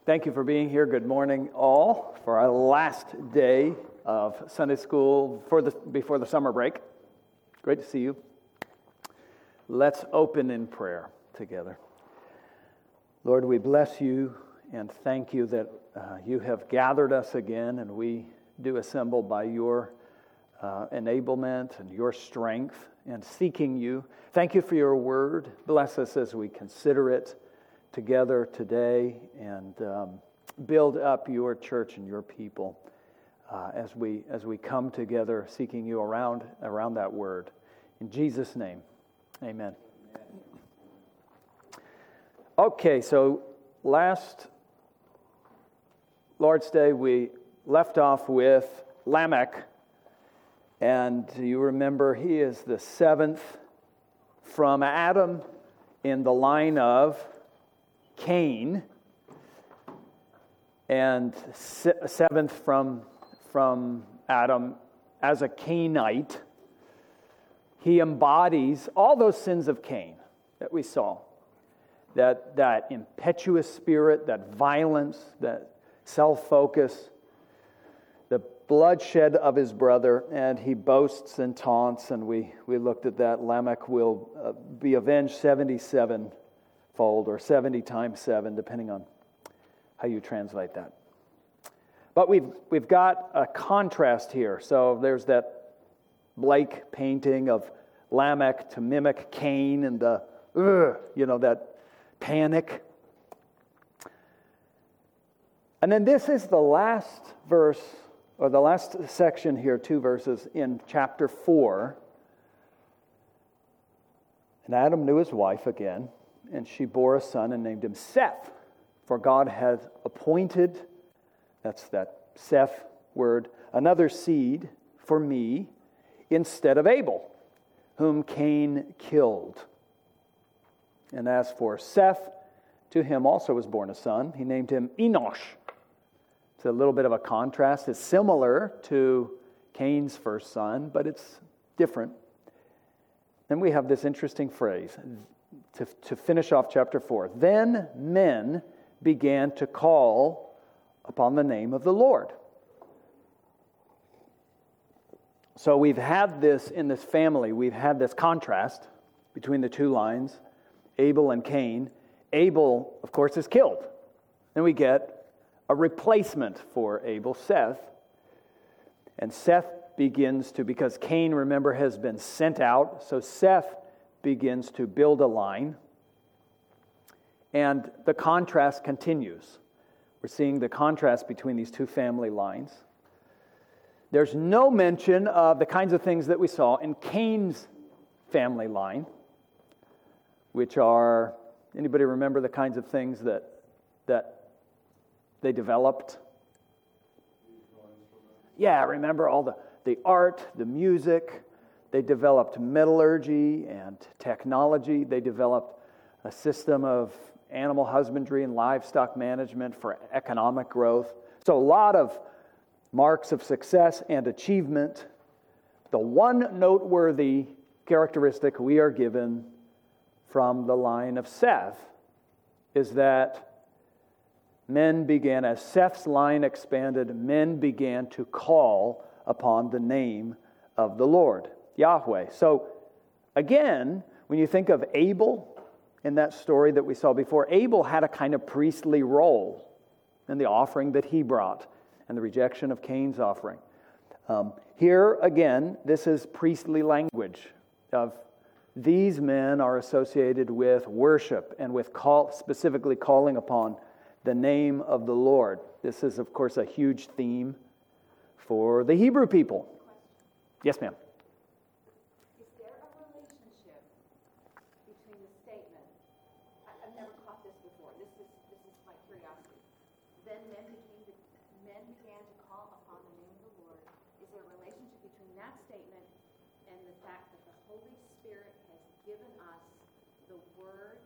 Thank you for being here. Good morning, all, for our last day of Sunday school before the summer break. Great to see you. Let's open in prayer together. Lord, we bless you and thank you that you have gathered us again, and we do assemble by your enablement and your strength and seeking you. Thank you for your word. Bless us as we consider it together today and build up your church and your people as we come together seeking you around that word. In Jesus' name, amen. Okay, so last Lord's Day we left off with Lamech, and you remember he is the seventh from Adam in the line of Cain, and seventh from Adam as a Cainite. He embodies all those sins of Cain that we saw. That impetuous spirit, that violence, that self-focus, the bloodshed of his brother, and he boasts and taunts, and we looked at that. Lamech will be avenged 77 fold, or 70 times 7, depending on how you translate that. But we've got a contrast here. So there's that Blake painting of Lamech to mimic Cain and that panic. And then this is the last verse, or the last section here, 2 verses in chapter 4. And Adam knew his wife again, and she bore a son and named him Seth. For God had appointed, that's that Seth word, another seed for me instead of Abel, whom Cain killed. And as for Seth, to him also was born a son. He named him Enosh. It's a little bit of a contrast. It's similar to Cain's first son, but it's different. Then we have this interesting phrase to finish off chapter 4. Then men began to call upon the name of the Lord. So we've had this in this family. We've had this contrast between the two lines, Abel and Cain. Abel, of course, is killed. Then we get a replacement for Abel, Seth. And Seth begins to, because Cain, remember, has been sent out, so Seth begins to build a line. And the contrast continues. We're seeing the contrast between these two family lines. There's no mention of the kinds of things that we saw in Cain's family line, which are, anybody remember the kinds of things that they developed? Yeah, remember all the art, the music. They developed metallurgy and technology. They developed a system of animal husbandry and livestock management for economic growth. So a lot of marks of success and achievement. The one noteworthy characteristic we are given from the line of Seth is that men began, as Seth's line expanded, men began to call upon the name of the Lord, Yahweh. So again, when you think of Abel in that story that we saw before, Abel had a kind of priestly role in the offering that he brought and the rejection of Cain's offering. Here again, this is priestly language of these men are associated with worship and with specifically calling upon the name of the Lord. This is, of course, a huge theme for the Hebrew people. Yes, ma'am. Is there a relationship between the statement, I've never caught this before, this is my curiosity, then men began to call upon the name of the Lord. Is there a relationship between that statement and the fact that the Holy Spirit has given us the words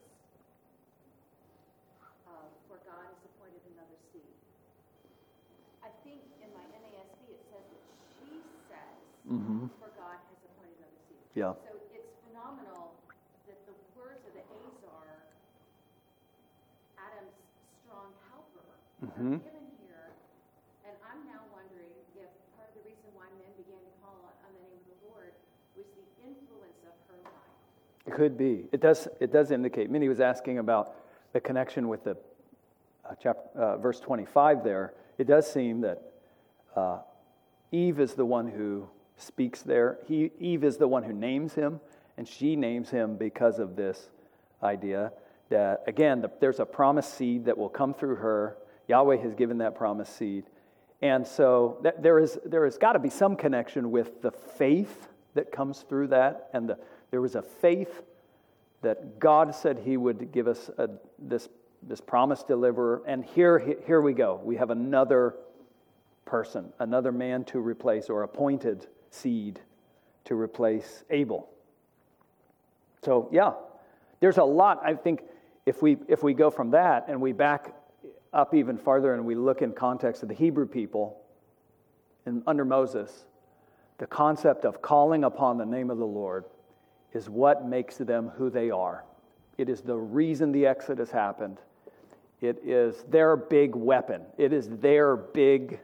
for God has appointed another seed? I think in my NASB it says that she says, for God has appointed another seed. Yeah. So it's phenomenal that the words of the Azar, Adam's strong helper, are given here. And I'm now wondering if part of the reason why men began to call on the name of the Lord was the influence of her life. It could be. It does indicate. Minnie was asking about the connection with the verse 25 there. It does seem that Eve is the one who speaks there. Eve is the one who names him, and she names him because of this idea that, again, there's a promised seed that will come through her. Yahweh has given that promised seed. And so there has got to be some connection with the faith that comes through that. And there was a faith that God said he would give us this promised deliverer. And here we go. We have another person, another man to replace, or appointed seed to replace Abel. So yeah, there's a lot. I think if we go from that and we back up even farther and we look in context of the Hebrew people and under Moses, the concept of calling upon the name of the Lord is what makes them who they are. It is the reason the Exodus happened. It is their big weapon. It is their big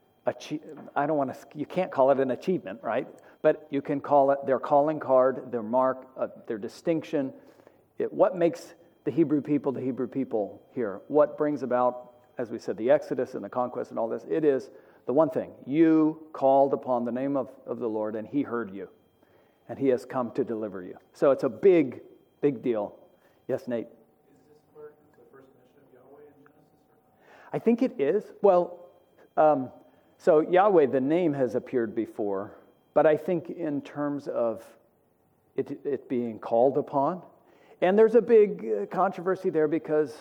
you can't call it an achievement, right? But you can call it their calling card, their mark, their distinction. What makes the Hebrew people here? What brings about, as we said, the Exodus and the conquest and all this? It is the one thing. You called upon the name of the Lord, and he heard you. And he has come to deliver you. So it's a big, big deal. Yes, Nate? Is this part the first mention of Yahweh in Genesis? I think it is. Well, so Yahweh, the name has appeared before, but I think in terms of it being called upon, and there's a big controversy there because,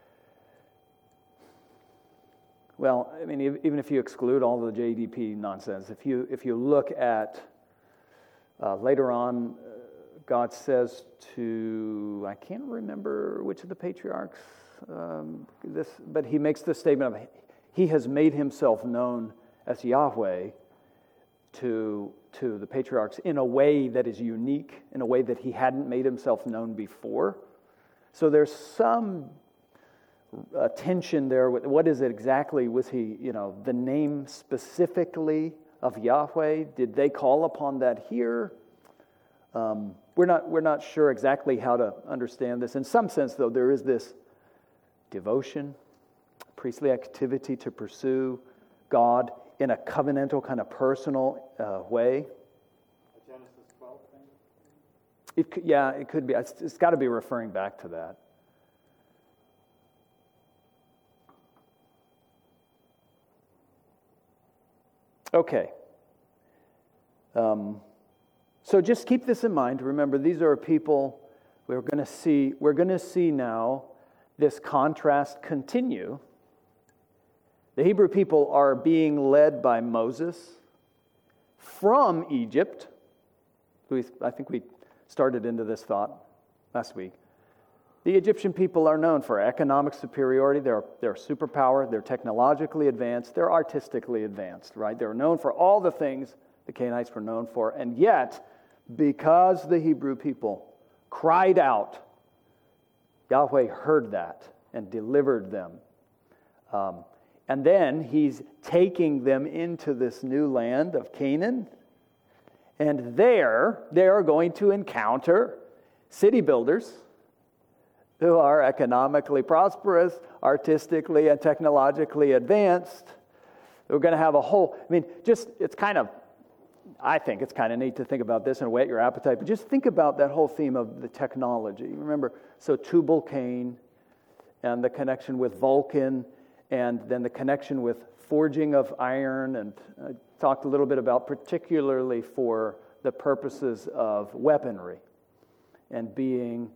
well, I mean, even if you exclude all the JDP nonsense, if you look at later on, God says to, I can't remember which of the patriarchs, but he makes the statement of, he has made himself known as Yahweh to the patriarchs in a way that is unique, in a way that he hadn't made himself known before. So there's some tension there. What is it exactly? Was he, the name specifically of Yahweh? Did they call upon that here? We're not sure exactly how to understand this. In some sense, though, there is this devotion, priestly activity to pursue God in a covenantal kind of personal way. A Genesis 12 thing? It could be. It's got to be referring back to that. Okay. So just keep this in mind. Remember, these are people we're going to see now this contrast continue. The Hebrew people are being led by Moses from Egypt. I think we started into this thought last week. The Egyptian people are known for economic superiority. They're superpower. They're technologically advanced. They're artistically advanced, right? They're known for all the things the Canaanites were known for. And yet, because the Hebrew people cried out, Yahweh heard that and delivered them. And then he's taking them into this new land of Canaan. And there, they are going to encounter city builders who are economically prosperous, artistically and technologically advanced. We're going to have I think it's kind of neat to think about this and whet your appetite, but just think about that whole theme of the technology. Remember, so Tubal-Cain and the connection with Vulcan, and then the connection with forging of iron, and I talked a little bit about particularly for the purposes of weaponry and being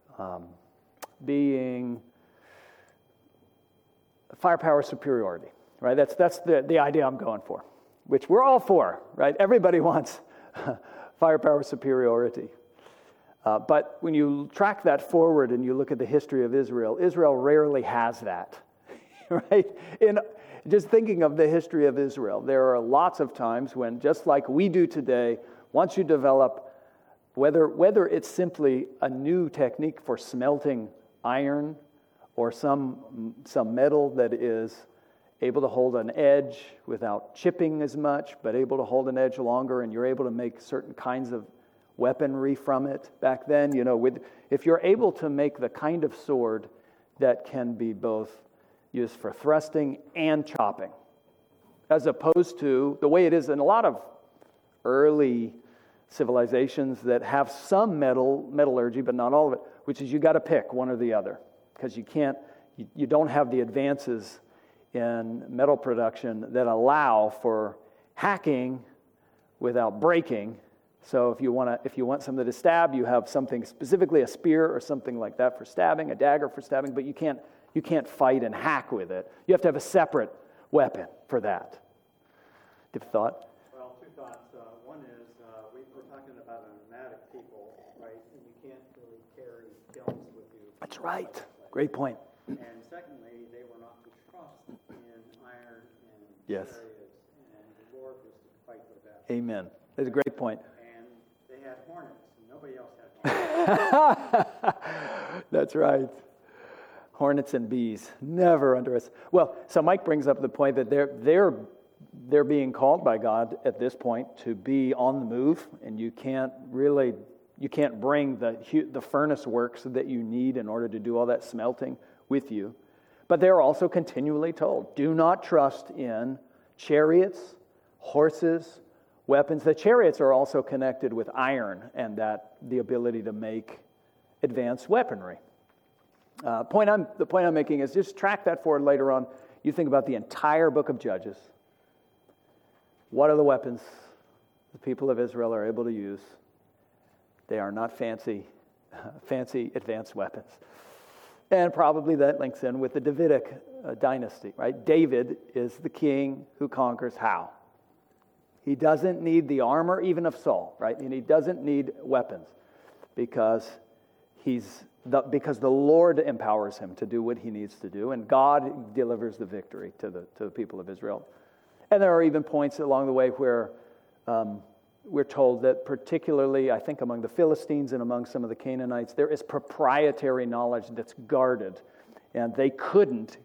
firepower superiority, right? That's the idea I'm going for, which we're all for, right? Everybody wants firepower superiority. But when you track that forward and you look at the history of Israel, Israel rarely has that, right? Just thinking of the history of Israel, there are lots of times when, just like we do today, once you develop, whether it's simply a new technique for smelting iron or some metal that is able to hold an edge without chipping as much, but able to hold an edge longer, and you're able to make certain kinds of weaponry from it. Back then, if you're able to make the kind of sword that can be both used for thrusting and chopping, as opposed to the way it is in a lot of early civilizations that have some metallurgy, but not all of it, which is you got to pick one or the other, because you don't have the advances in metal production that allow for hacking without breaking. So if you want something to stab, you have something specifically, a spear or something like that for stabbing, a dagger for stabbing, but you can't fight and hack with it. You have to have a separate weapon for that. Deep thought? Well, two thoughts. One is we're talking about a nomadic people, right? And you can't really carry kilns with you. That's right. Great point. And secondly, they were not to trust in iron and Yes. chariots, and the Lord was to fight for that. Amen. That's a great point. And they had hornets, and nobody else had hornets. That's right. Hornets and bees, never underestimate. Well, so Mike brings up the point that they're being called by God at this point to be on the move, and you can't bring the furnace works that you need in order to do all that smelting with you. But they're also continually told, do not trust in chariots, horses, weapons. The chariots are also connected with iron and the ability to make advanced weaponry. The point I'm making is just track that forward later on. You think about the entire book of Judges. What are the weapons the people of Israel are able to use? They are not fancy advanced weapons. And probably that links in with the Davidic dynasty, right? David is the king who conquers how? He doesn't need the armor even of Saul, right? And he doesn't need weapons because the Lord empowers him to do what he needs to do, and God delivers the victory to the people of Israel. And there are even points along the way where we're told that particularly, I think, among the Philistines and among some of the Canaanites, there is proprietary knowledge that's guarded, and they couldn't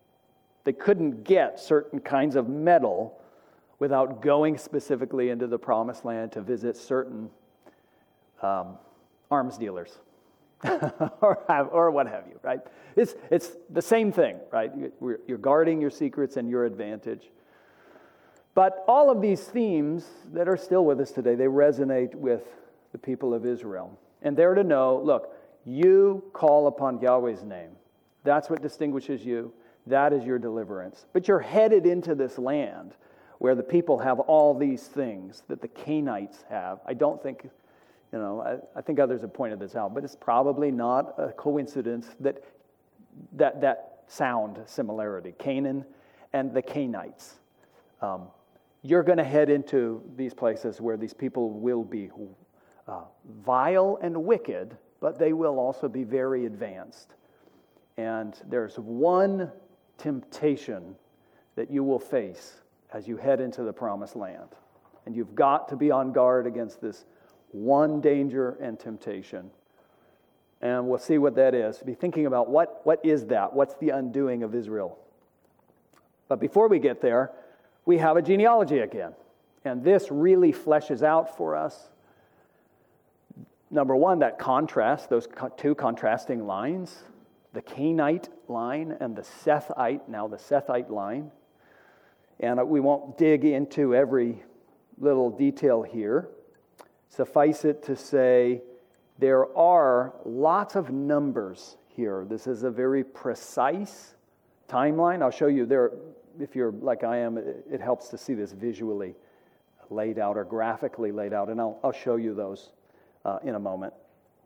get certain kinds of metal without going specifically into the Promised Land to visit certain arms dealers. or what have you, right? It's the same thing, right? You're guarding your secrets and your advantage. But all of these themes that are still with us today, they resonate with the people of Israel. And they're to know, look, you call upon Yahweh's name. That's what distinguishes you. That is your deliverance. But you're headed into this land where the people have all these things that the Canaanites have. I don't think... I think others have pointed this out, but it's probably not a coincidence that sound similarity, Canaan and the Canaanites. You're going to head into these places where these people will be vile and wicked, but they will also be very advanced. And there's one temptation that you will face as you head into the Promised Land. And you've got to be on guard against this one danger and temptation. And we'll see what that is. Be thinking about what is that? What's the undoing of Israel? But before we get there, we have a genealogy again. And this really fleshes out for us, number one, that contrast, those two contrasting lines, the Canaanite line and the Sethite line. And we won't dig into every little detail here. Suffice it to say, there are lots of numbers here. This is a very precise timeline. I'll show you there. If you're like I am, it helps to see this visually laid out or graphically laid out, and I'll show you those in a moment.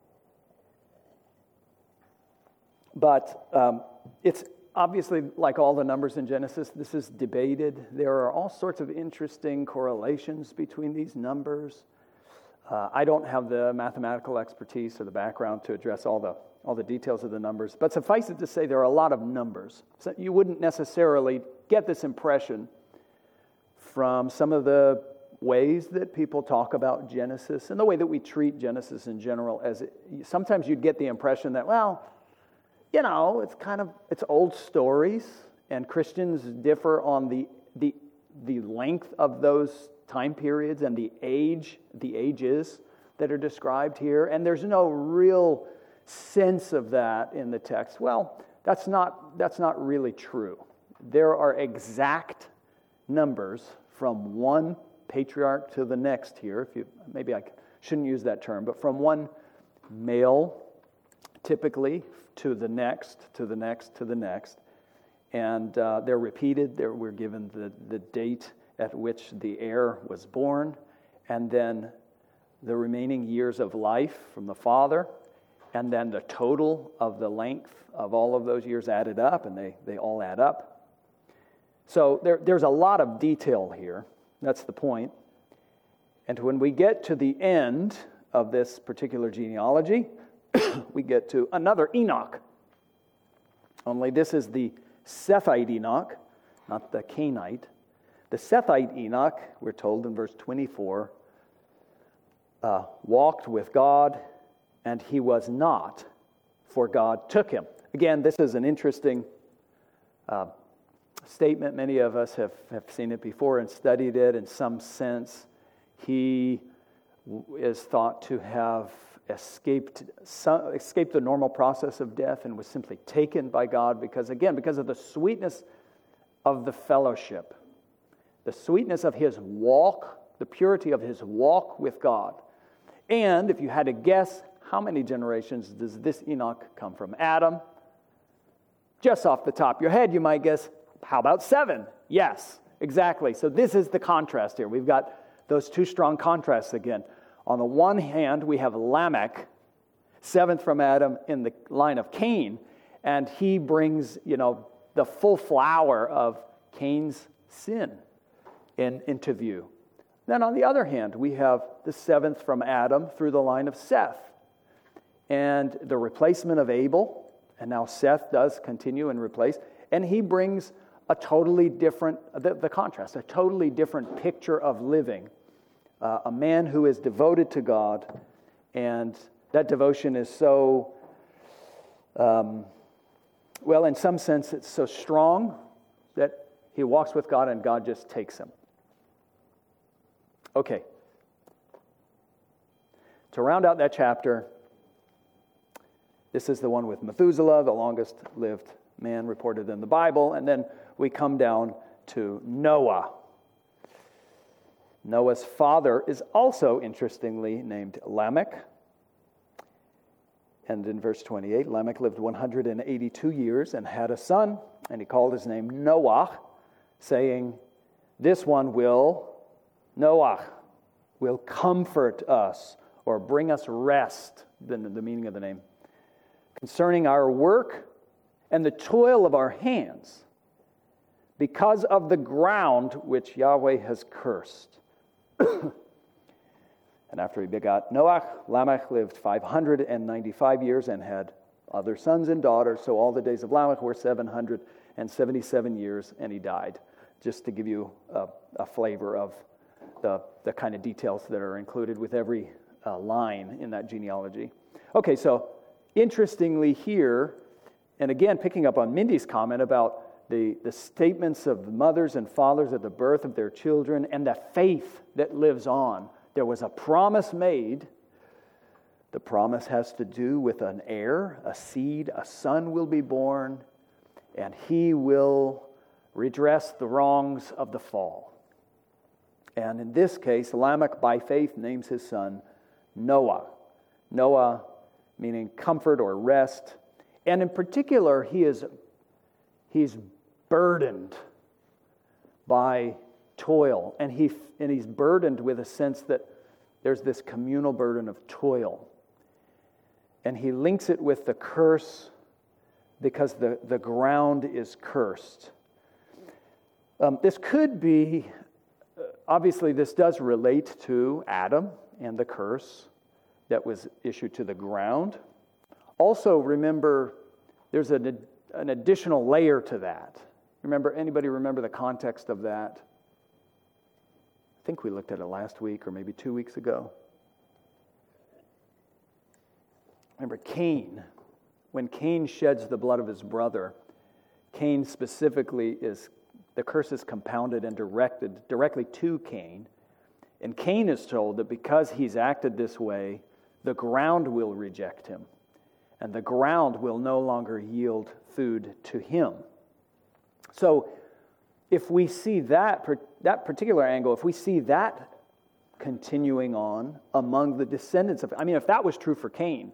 But it's obviously, like all the numbers in Genesis, this is debated. There are all sorts of interesting correlations between these numbers. I don't have the mathematical expertise or the background to address all the details of the numbers, but suffice it to say there are a lot of numbers. So you wouldn't necessarily get this impression from some of the ways that people talk about Genesis and the way that we treat Genesis in general. Sometimes you'd get the impression that, it's old stories, and Christians differ on the length of those time periods and the ages that are described here, and there's no real sense of that in the text. Well, that's not really true. There are exact numbers from one patriarch to the next here. Maybe I shouldn't use that term, but from one male, typically, to the next, to the next, to the next. And they're repeated. We're given the date at which the heir was born, and then the remaining years of life from the father, and then the total of the length of all of those years added up, and they all add up. So there's a lot of detail here. That's the point. And when we get to the end of this particular genealogy, we get to another Enoch. Only this is the Sethite Enoch, not the Cainite. The Sethite Enoch, we're told in verse 24, walked with God, and he was not, for God took him. Again, this is an interesting statement. Many of us have seen it before and studied it. In some sense, he is thought to have escaped the normal process of death and was simply taken by God because of the sweetness of the fellowship, the sweetness of his walk, the purity of his walk with God. And if you had to guess, how many generations does this Enoch come from? Adam? Just off the top of your head, you might guess, how about 7? Yes, exactly. So this is the contrast here. We've got those two strong contrasts again. On the one hand, we have Lamech, 7th from Adam in the line of Cain, and he brings, the full flower of Cain's sin into view. Then on the other hand, we have the 7th from Adam through the line of Seth, and the replacement of Abel, and now Seth does continue and replace, and he brings a totally different, the contrast, a totally different picture of living. A man who is devoted to God, and that devotion is so, in some sense, it's so strong that he walks with God and God just takes him. Okay. To round out that chapter, this is the one with Methuselah, the longest lived man reported in the Bible, and then we come down to Noah. Noah's father is also, interestingly, named Lamech. And in verse 28, Lamech lived 182 years and had a son, and he called his name Noah, saying, Noah will comfort us, or bring us rest, the meaning of the name, concerning our work and the toil of our hands, because of the ground which Yahweh has cursed. And after he begot Noah, Lamech lived 595 years and had other sons and daughters. So all the days of Lamech were 777 years, and he died. Just to give you a flavor of the kind of details that are included with every line in that genealogy. Okay, so interestingly here, and again picking up on Mindy's comment about the statements of mothers and fathers at the birth of their children and the faith that lives on. There was a promise made. The promise has to do with an heir, a seed, a son will be born, and he will redress the wrongs of the fall. And in this case, Lamech, by faith, names his son Noah. Noah meaning comfort or rest. And in particular, he's burdened by toil, and he's burdened with a sense that there's this communal burden of toil. And he links it with the curse because the ground is cursed. This could be, obviously this does relate to Adam and the curse that was issued to the ground. Also remember, there's an additional layer to that. Anybody remember the context of that? I think we looked at it last week or maybe 2 weeks ago. Remember Cain. When Cain sheds the blood of his brother, Cain specifically is, the curse is compounded and directed directly to Cain. And Cain is told that because he's acted this way, the ground will reject him. And the ground will no longer yield food to him. So if we see that particular angle, if we see that continuing on among the descendants of, if that was true for Cain,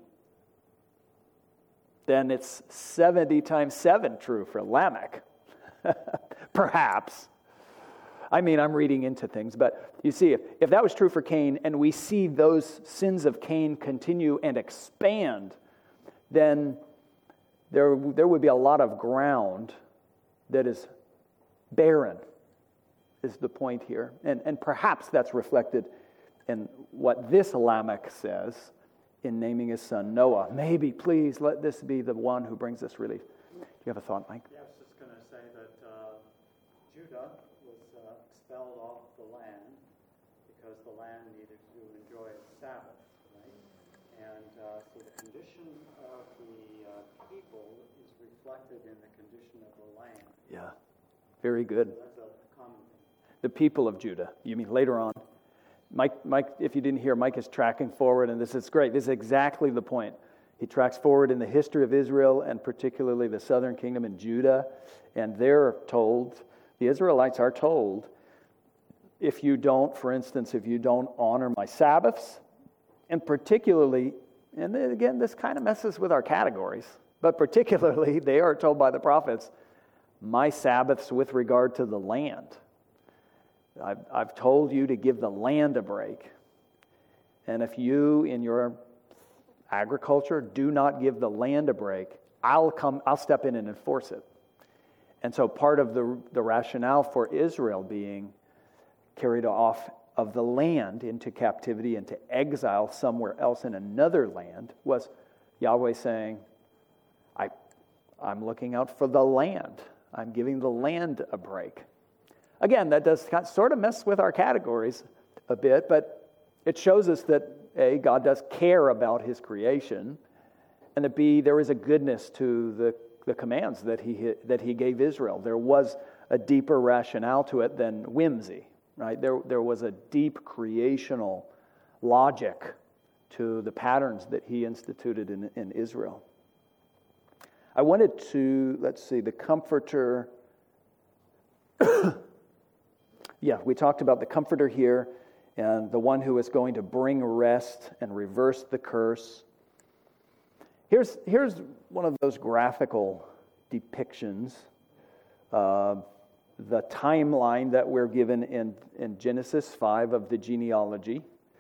then it's 70 times 7 true for Lamech. Perhaps. I'm reading into things, but you see, if that was true for Cain, and we see those sins of Cain continue and expand, then there would be a lot of ground that is barren, is the point here. And perhaps that's reflected in what this Lamech says in naming his son Noah. Maybe, please, let this be the one who brings us relief. Do you have a thought, Mike? Yeah, I was just going to say that Judah was expelled off the land because the land needed to enjoy its Sabbath, right? And so the condition of the people is reflected in the condition of the land. Yeah, very good. So that's a common thing. The people of Judah. You mean later on? Mike, if you didn't hear, Mike is tracking forward, and this is great. This is exactly the point. He tracks forward in the history of Israel, and particularly the southern kingdom in Judah, and they're told, the Israelites are told, if you don't honor my Sabbaths, and particularly, and again, this kind of messes with our categories, but particularly, they are told by the prophets, my Sabbaths with regard to the land. I've told you to give the land a break. And if you, in your agriculture, do not give the land a break, I'll step in and enforce it. And so part of the rationale for Israel being carried off of the land into captivity, into exile somewhere else in another land, was Yahweh saying, I'm looking out for the land. I'm giving the land a break. Again, that does sort of mess with our categories a bit, but it shows us that A, God does care about his creation, and that B, there is a goodness to the commands that he gave Israel. There was a deeper rationale to it than whimsy, right? There was a deep creational logic to the patterns that he instituted in Israel. I wanted to, the Comforter. Yeah, we talked about the Comforter here, and the one who is going to bring rest and reverse the curse. Here's one of those graphical depictions, the timeline that we're given in Genesis 5 of the genealogy.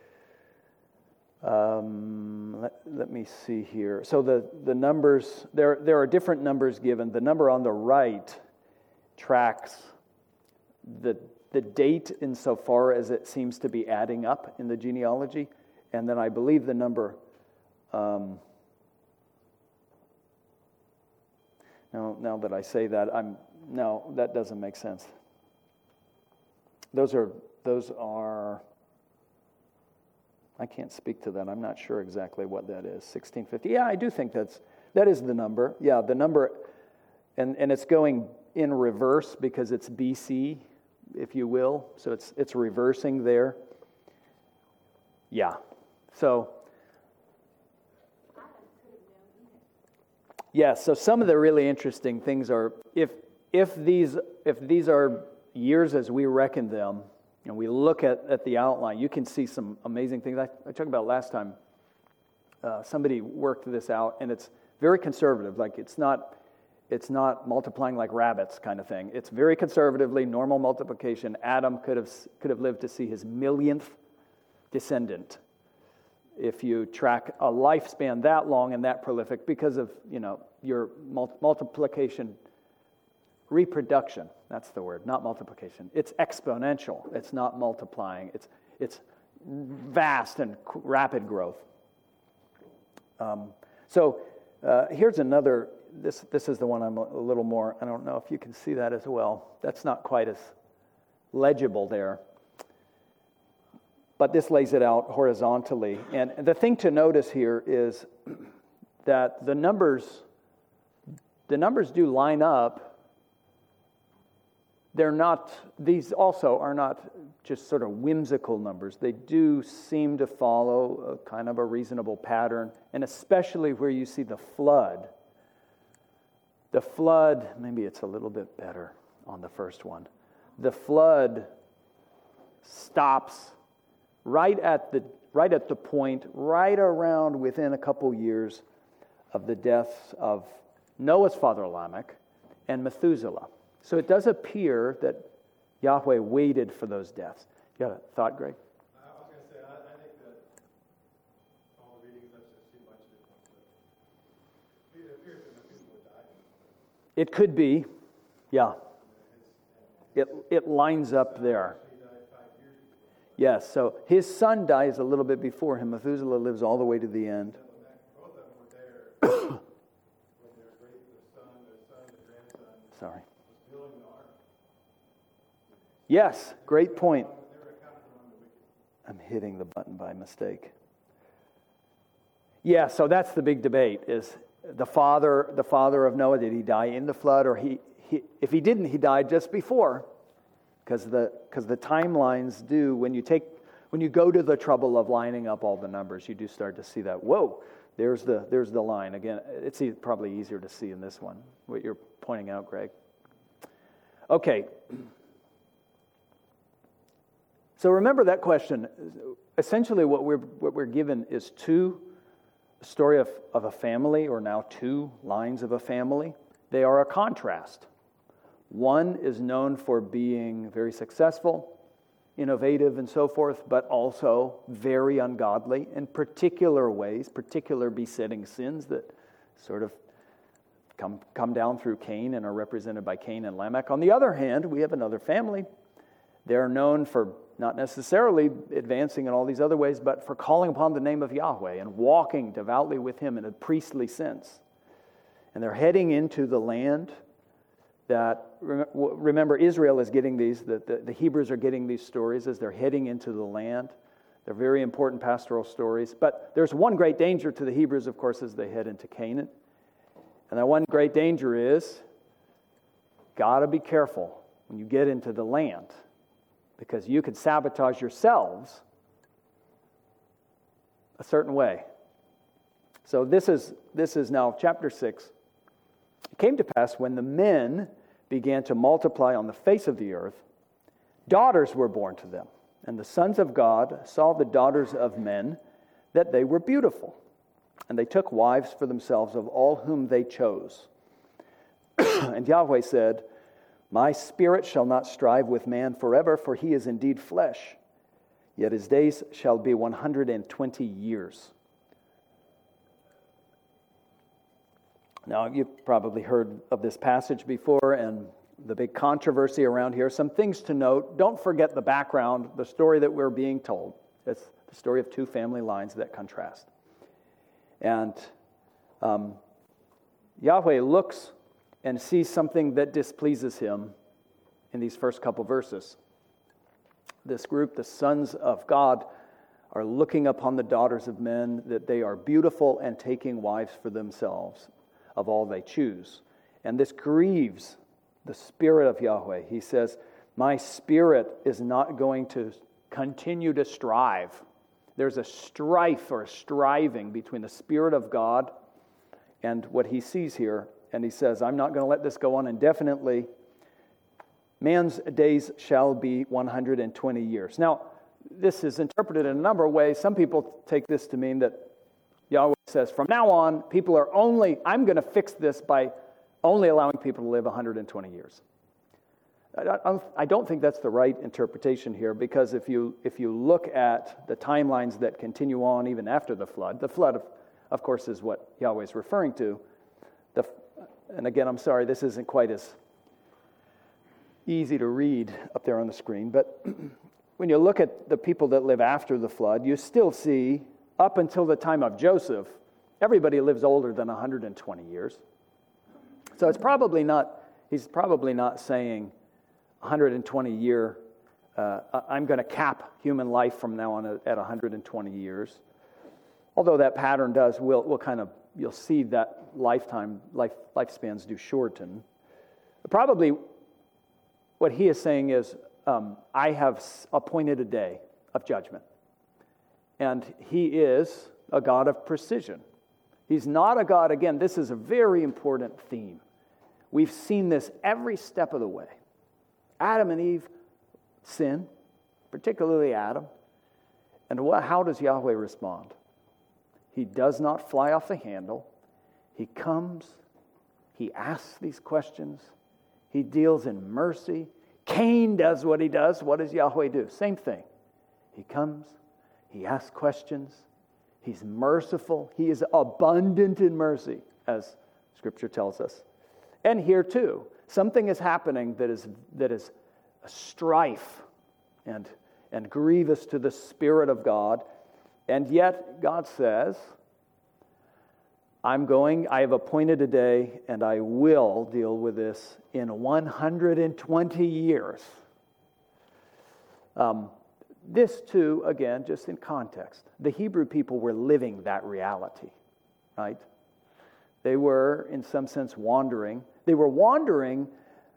Let me see here. So the numbers, there are different numbers given. The number on the right tracks the date insofar as it seems to be adding up in the genealogy. And then I believe the number, now that I say that, no, that doesn't make sense. Those are, I can't speak to that. I'm not sure exactly what that is. 1650. Yeah, I do think that is the number. Yeah, the number, and it's going in reverse because it's BC, if you will. So it's reversing there. Yeah. So yeah, so some of the really interesting things are if these are years as we reckon them, and we look at the outline, you can see some amazing things. I talked about last time. Somebody worked this out, and it's very conservative. Like it's not multiplying like rabbits kind of thing. It's very conservatively normal multiplication. Adam could have lived to see his millionth descendant if you track a lifespan that long and that prolific because of your multiplication, reproduction. That's the word, not multiplication. It's exponential. It's not multiplying. It's vast and rapid growth. So here's another. This is the one I'm a little more. I don't know if you can see that as well. That's not quite as legible there. But this lays it out horizontally. And the thing to notice here is that the numbers do line up these also are not just sort of whimsical numbers. They do seem to follow a kind of a reasonable pattern, and especially where you see the flood. The flood, maybe it's a little bit better on the first one. The flood stops right at the point, right around within a couple years of the deaths of Noah's father Lamech and Methuselah. So it does appear that Yahweh waited for those deaths. You got a thought, Greg? I was going to say, I think that all the readings I've seen much different. It appears that Methuselah died. It could be, yeah. It lines up there. He died 5 years ago. Yes, so his son dies a little bit before him. Methuselah lives all the way to the end. Both of them were there when their grandson Sorry. was building the ark. Yes, great point. They were accounted among the wicked. I'm hitting the button by mistake. Yeah, so that's the big debate, is the father of Noah, did he die in the flood, or if he didn't, he died just before? Because the timelines do, when you go to the trouble of lining up all the numbers, you do start to see that, whoa, there's the line. Again, it's probably easier to see in this one, what you're pointing out, Greg. Okay. So remember that question. Essentially what we're given is a story of a family, or now two lines of a family. They are a contrast. One is known for being very successful, innovative, and so forth, but also very ungodly in particular ways, particular besetting sins that sort of come down through Cain and are represented by Cain and Lamech. On the other hand, we have another family. They're known for not necessarily advancing in all these other ways, but for calling upon the name of Yahweh and walking devoutly with Him in a priestly sense. And they're heading into the land that, remember, Israel is getting these, the Hebrews are getting these stories as they're heading into the land. They're very important pastoral stories. But there's one great danger to the Hebrews, of course, as they head into Canaan. And that one great danger is, got to be careful when you get into the land, because you could sabotage yourselves a certain way. So this is now chapter 6. It came to pass when the men began to multiply on the face of the earth, daughters were born to them. And the sons of God saw the daughters of men, that they were beautiful. And they took wives for themselves of all whom they chose. And Yahweh said, My spirit shall not strive with man forever, for he is indeed flesh. Yet his days shall be 120 years. Now, you've probably heard of this passage before and the big controversy around here. Some things to note. Don't forget the background, the story that we're being told. It's the story of two family lines that contrast. And Yahweh looks and sees something that displeases him in these first couple verses. This group, the sons of God, are looking upon the daughters of men, that they are beautiful and taking wives for themselves of all they choose. And this grieves the spirit of Yahweh. He says, my spirit is not going to continue to strive. There's a strife or a striving between the Spirit of God and what he sees here. And he says, I'm not going to let this go on indefinitely. Man's days shall be 120 years. Now, this is interpreted in a number of ways. Some people take this to mean that Yahweh says, from now on, I'm going to fix this by only allowing people to live 120 years. I don't think that's the right interpretation here, because if you look at the timelines that continue on even after the flood, of course, is what Yahweh is referring to. And again, I'm sorry, this isn't quite as easy to read up there on the screen, but when you look at the people that live after the flood, you still see, up until the time of Joseph, everybody lives older than 120 years. So he's probably not saying 120 year, I'm going to cap human life from now on at 120 years. Although that pattern you'll see that lifespans do shorten. Probably what he is saying is, I have appointed a day of judgment. And he is a God of precision. He's not a God, again, this is a very important theme. We've seen this every step of the way. Adam and Eve sin, particularly Adam. And how does Yahweh respond? He does not fly off the handle. He comes. He asks these questions. He deals in mercy. Cain does what he does. What does Yahweh do? Same thing. He comes. He asks questions. He's merciful. He is abundant in mercy, as Scripture tells us. And here too, something is happening that is a strife and grievous to the Spirit of God. And yet God says, I have appointed a day, and I will deal with this in 120 years. This too, again, just in context. The Hebrew people were living that reality, right? They were, in some sense, wandering. They were wandering,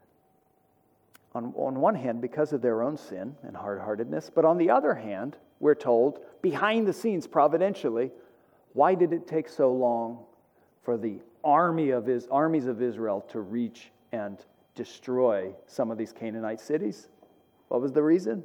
on one hand, because of their own sin and hard-heartedness, but on the other hand, we're told, behind the scenes, providentially, why did it take so long for the armies of Israel to reach and destroy some of these Canaanite cities? What was the reason?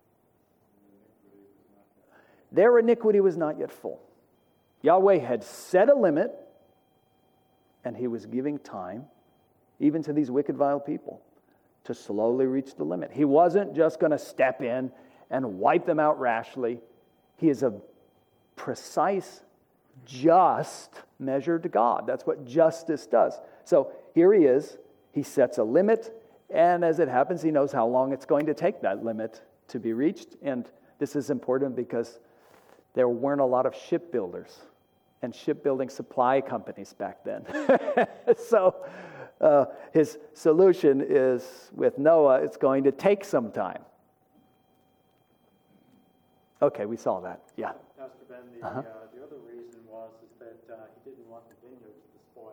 Their iniquity was not yet full. Yahweh had set a limit, and he was giving time, even to these wicked, vile people, to slowly reach the limit. He wasn't just going to step in and wipe them out rashly. He is a precise, just measure to God. That's what justice does. So here he is. He sets a limit, and as it happens, he knows how long it's going to take that limit to be reached. And this is important because there weren't a lot of shipbuilders and shipbuilding supply companies back then. So his solution is, with Noah, it's going to take some time. Okay, we saw that. Yeah. Pastor Ben, the other reason was that he didn't want the vineyards to spoil.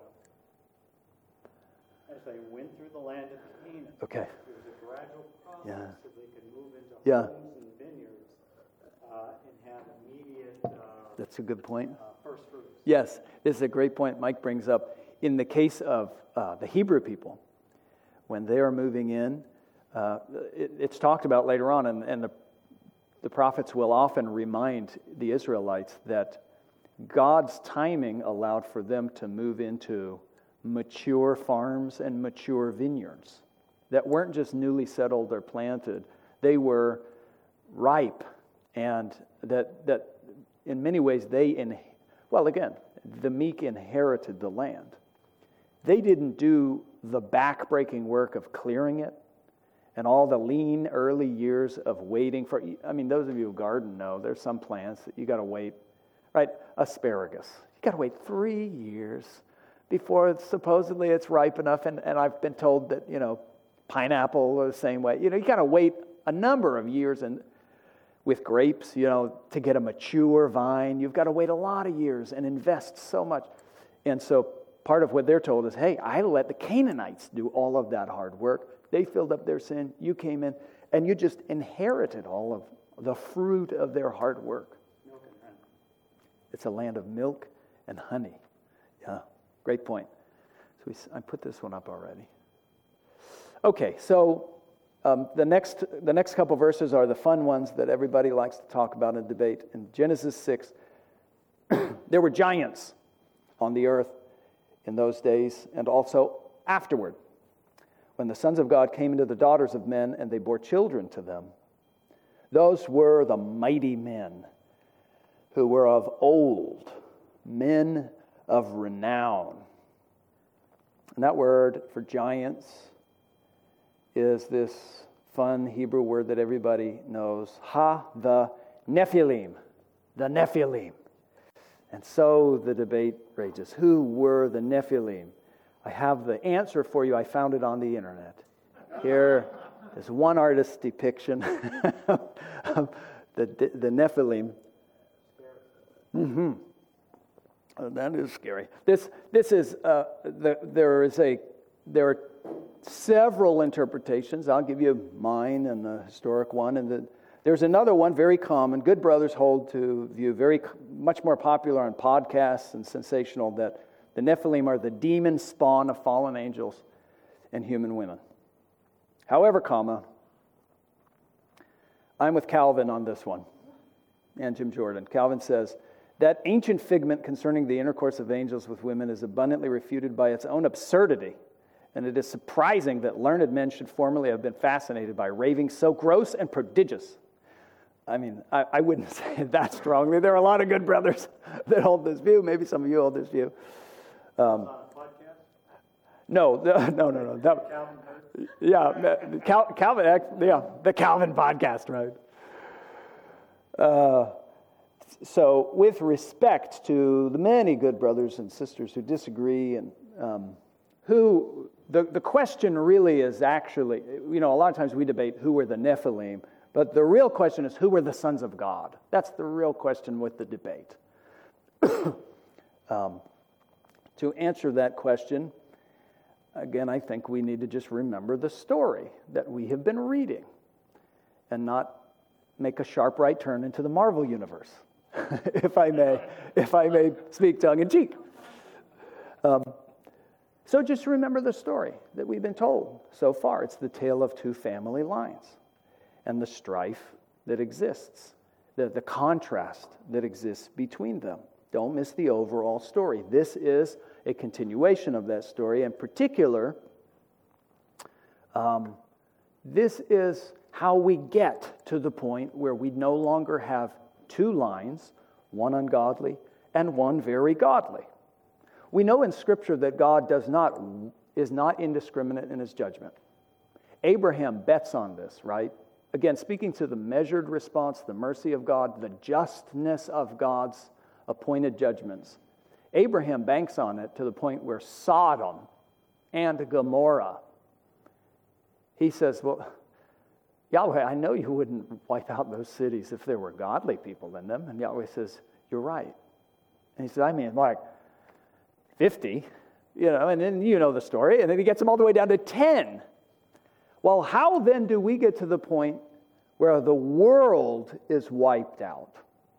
As they went through the land of Canaan, Okay. it was a gradual process so they could move into homes and vineyards and have immediate That's a good point. first fruits. Yes, this is a great point Mike brings up. In the case of the Hebrew people, when they are moving in, it's talked about later on, and the prophets will often remind the Israelites that God's timing allowed for them to move into mature farms and mature vineyards that weren't just newly settled or planted. They were ripe, and that in many ways the meek inherited the land. They didn't do the back-breaking work of clearing it and all the lean early years of waiting for, those of you who garden know there's some plants that you got to wait, right? Asparagus. You got to wait 3 years before supposedly it's ripe enough, and I've been told that, pineapple the same way. You got to wait a number of years, and with grapes, to get a mature vine, you've got to wait a lot of years and invest so much. And so part of what they're told is, hey, I let the Canaanites do all of that hard work. They filled up their sin. You came in, and you just inherited all of the fruit of their hard work. Milk and honey. It's a land of milk and honey. Yeah, great point. So I put this one up already. Okay, so the next couple verses are the fun ones that everybody likes to talk about and debate. In Genesis 6, there were giants on the earth in those days and also afterward, when the sons of God came into the daughters of men and they bore children to them. Those were the mighty men who were of old, men of renown. And that word for giants is this fun Hebrew word that everybody knows, the Nephilim. The Nephilim. And so the debate rages. Who were the Nephilim? I have the answer for you. I found it on the internet. Here is one artist's depiction of the Nephilim. Mm-hmm. Oh, that is scary. This is there are several interpretations. I'll give you mine and the historic one. And there's another one, very common. Good brothers hold to view, much more popular on podcasts and sensational, that the Nephilim are the demon spawn of fallen angels and human women. However, I'm with Calvin on this one, and Jim Jordan. Calvin says, that ancient figment concerning the intercourse of angels with women is abundantly refuted by its own absurdity, and it is surprising that learned men should formerly have been fascinated by ravings so gross and prodigious. I mean, I wouldn't say it that strongly. There are a lot of good brothers that hold this view. Maybe some of you hold this view. On a podcast? No. Calvin, the Calvin podcast, right? So, with respect to the many good brothers and sisters who disagree, and the question really is actually, a lot of times we debate who were the Nephilim, but the real question is who were the sons of God. That's the real question with the debate. To answer that question, again, I think we need to just remember the story that we have been reading and not make a sharp right turn into the Marvel universe, if I may speak tongue-in-cheek. So just remember the story that we've been told so far. It's the tale of two family lines and the strife that exists, the contrast that exists between them. Don't miss the overall story. This is a continuation of that story. In particular, this is how we get to the point where we no longer have two lines, one ungodly and one very godly. We know in Scripture that God is not indiscriminate in his judgment. Abraham bets on this, right? Again, speaking to the measured response, the mercy of God, the justness of God's appointed judgments. Abraham banks on it to the point where Sodom and Gomorrah, he says, well, Yahweh, I know you wouldn't wipe out those cities if there were godly people in them. And Yahweh says, you're right. And he says, I mean, like 50, and then you know the story. And then he gets them all the way down to 10. Well, how then do we get to the point where the world is wiped out?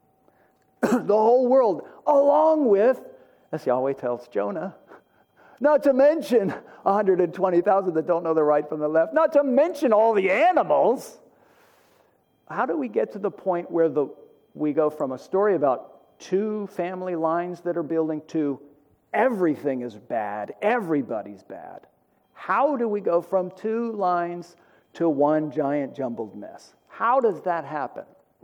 The whole world, along with, as Yahweh tells Jonah, not to mention 120,000 that don't know the right from the left, not to mention all the animals. How do we get to the point where we go from a story about two family lines that are building to everything is bad, everybody's bad? How do we go from two lines to one giant jumbled mess? How does that happen?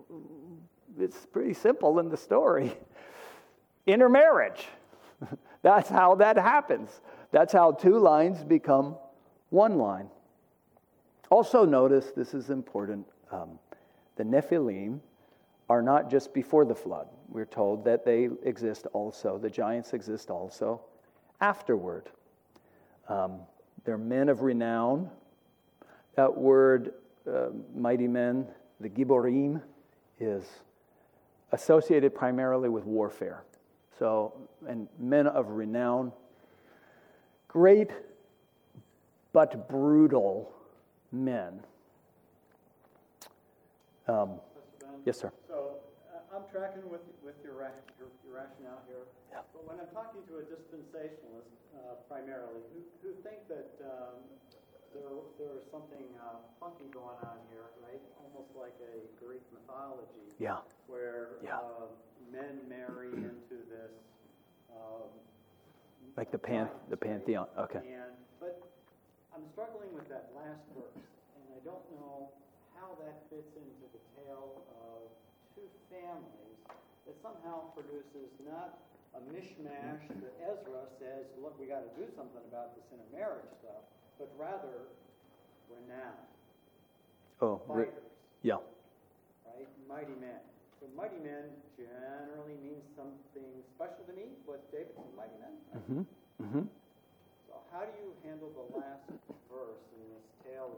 It's pretty simple in the story. Intermarriage. That's how that happens. That's how two lines become one line. Also notice, this is important, the Nephilim are not just before the flood. We're told that they exist also, the giants exist also afterward. They're men of renown. That word, mighty men, the Giborim, is associated primarily with warfare. So, and men of renown, great but brutal men. Yes, sir. So I'm tracking with your rationale here. Yeah. But when I'm talking to a dispensationalist, primarily, who think that there's something funky going on here, right? Almost like a Greek mythology. Yeah. Where men marry into this. Like the pantheon. Okay. But I'm struggling with that last verse, and I don't know how that fits into the tale of two families that somehow produces not a mishmash that Ezra says, look, we got to do something about this intermarriage stuff, but rather renown. Fighters. Yeah. Right? Mighty men. So mighty men generally means something special to me. Was David a mighty man? Mm-hmm. Mm-hmm. So how do you handle the last verse in this tale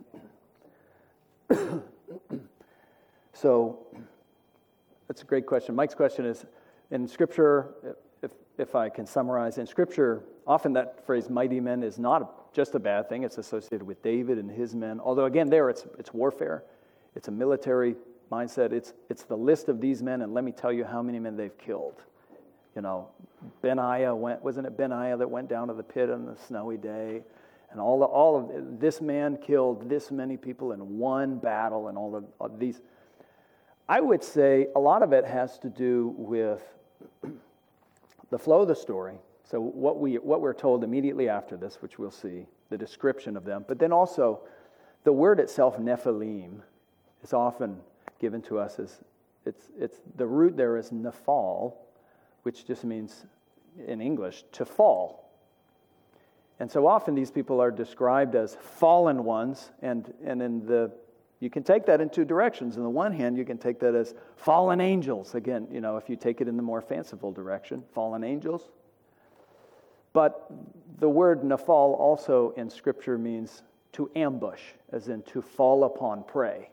of two families? So that's a great question. Mike's question is, in Scripture, if I can summarize, in Scripture, Often that phrase mighty men is not just a bad thing. It's associated with David and his men. Although again, there it's warfare. It's a military mindset. It's the list of these men, and let me tell you how many men they've killed. You know, wasn't it Benaiah that went down to the pit on the snowy day? And all of this man killed this many people in one battle, and all of these. I would say a lot of it has to do with the flow of the story. So what we're told immediately after this, which we'll see, the description of them, but then also the word itself, Nephilim, is often given to us as it's the root there is nephal, which just means in English to fall. And so often these people are described as fallen ones, and you can take that in two directions. On the one hand, you can take that as fallen angels. Again, you know, if you take it in the more fanciful direction, fallen angels. But the word nephal also in Scripture means to ambush, as in to fall upon prey.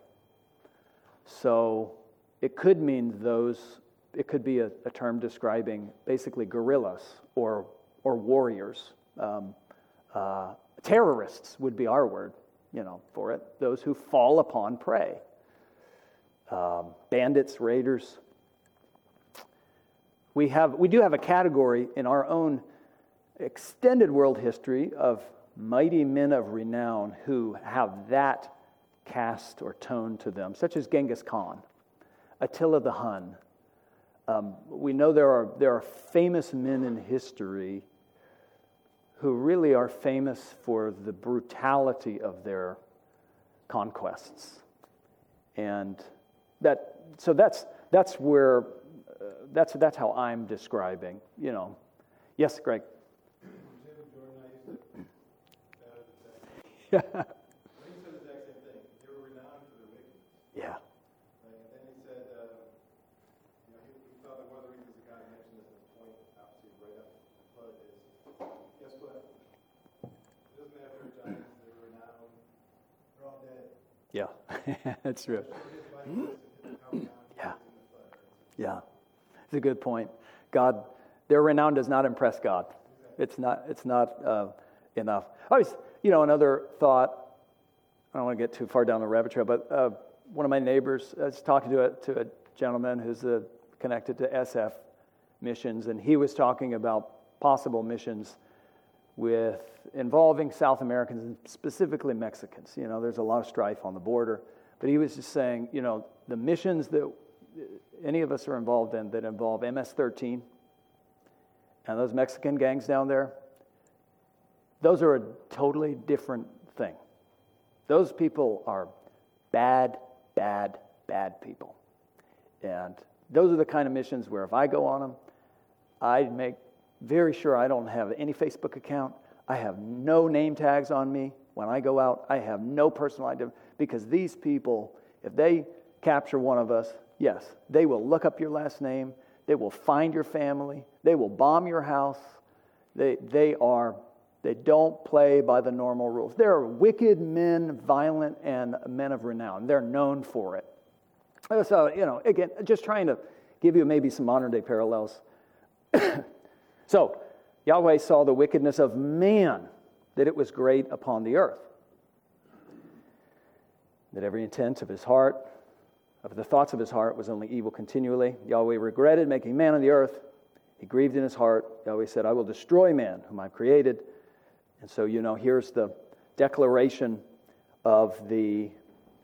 So it could mean it could be a term describing basically guerrillas or warriors. Terrorists would be our word, you know, for it. Those who fall upon prey. Bandits, raiders. We do have a category in our own extended world history of mighty men of renown who have that cast or tone to them, such as Genghis Khan, Attila the Hun. We know there are famous men in history who really are famous for the brutality of their conquests, and that's where that's how I'm describing. You know, yes, Greg. Yeah. He said the exact same thing. They were renowned for their wickedness. Yeah. Right? And then he said, he thought that one of the reasons the guy mentioned this at the point, obviously, right after the flood is, guess what? It doesn't matter if they're giants, they were renowned, they're all dead. Yeah, that's true. Yeah. Yeah. It's a good point. God, their renown does not impress God. It's not enough. Another thought, I don't want to get too far down the rabbit trail, but one of my neighbors, I was talking to a gentleman who's connected to SF missions, and he was talking about possible missions involving South Americans and specifically Mexicans. You know, there's a lot of strife on the border, but he was just saying, you know, the missions that any of us are involved in that involve MS-13 and those Mexican gangs down there, those are a totally different thing. Those people are bad, bad, bad people. And those are the kind of missions where if I go on them, I make very sure I don't have any Facebook account. I have no name tags on me. When I go out, I have no personal identity. Because these people, if they capture one of us, yes, they will look up your last name. They will find your family. They will bomb your house. They don't play by the normal rules. They're wicked men, violent, and men of renown. They're known for it. So, you know, again, just trying to give you maybe some modern-day parallels. So, Yahweh saw the wickedness of man, that it was great upon the earth, that every intent of his heart, of the thoughts of his heart, was only evil continually. Yahweh regretted making man on the earth. He grieved in his heart. Yahweh said, I will destroy man, whom I've created. And so, you know, here's the declaration of the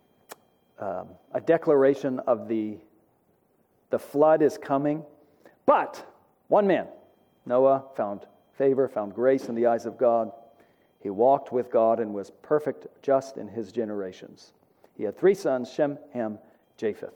flood is coming. But one man, Noah, found favor, found grace in the eyes of God. He walked with God and was perfect, just in his generations. He had 3 sons, Shem, Ham, Japheth.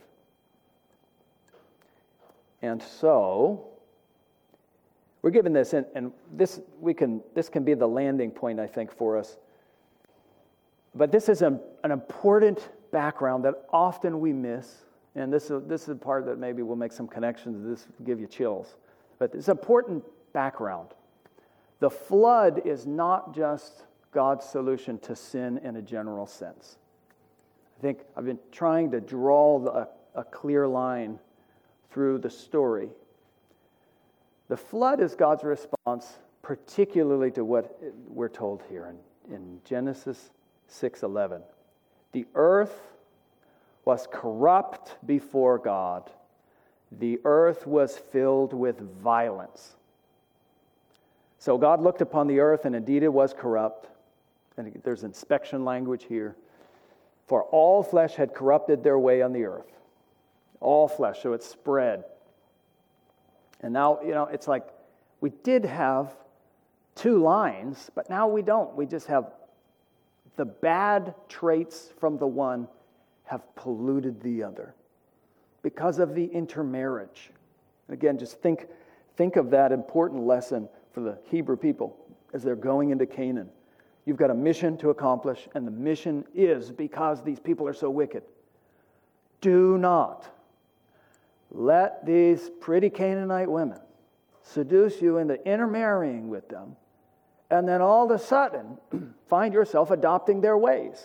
And so we're given this, and this can be the landing point, I think, for us. But this is an important background that often we miss, and this is the part that maybe will make some connections. This will give you chills. But it's important background. The flood is not just God's solution to sin in a general sense. I think I've been trying to draw a clear line through the story. The flood is God's response particularly to what we're told here in Genesis 6:11. The earth was corrupt before God. The earth was filled with violence. So God looked upon the earth, and indeed it was corrupt. And there's inspection language here. For all flesh had corrupted their way on the earth. All flesh, so it spread. And now, it's like we did have two lines, but now we don't. We just have the bad traits from the one have polluted the other because of the intermarriage. And again, just think of that important lesson for the Hebrew people as they're going into Canaan. You've got a mission to accomplish, and the mission is because these people are so wicked. Do not let these pretty Canaanite women seduce you into intermarrying with them, and then all of a sudden find yourself adopting their ways.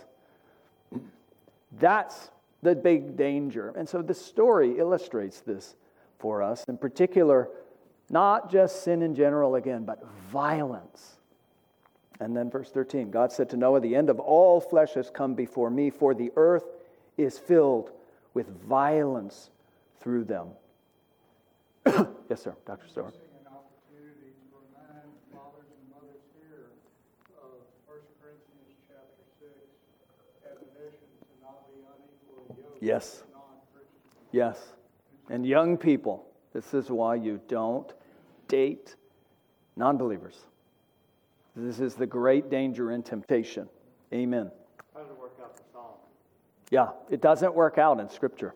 That's the big danger. And so this story illustrates this for us. In particular, not just sin in general again, but violence. And then verse 13, God said to Noah, the end of all flesh has come before me, for the earth is filled with violence through them. Yes, sir, Dr. Storr. An opportunity to remind fathers and mothers here of 1 Corinthians chapter 6, admonition to not be unequally yoked Yes. with non-Christians. Yes. And young people, this is why you don't date non-believers. This is the great danger and temptation. Amen. How did it work out for Solomon? Yeah, it doesn't work out in Scripture.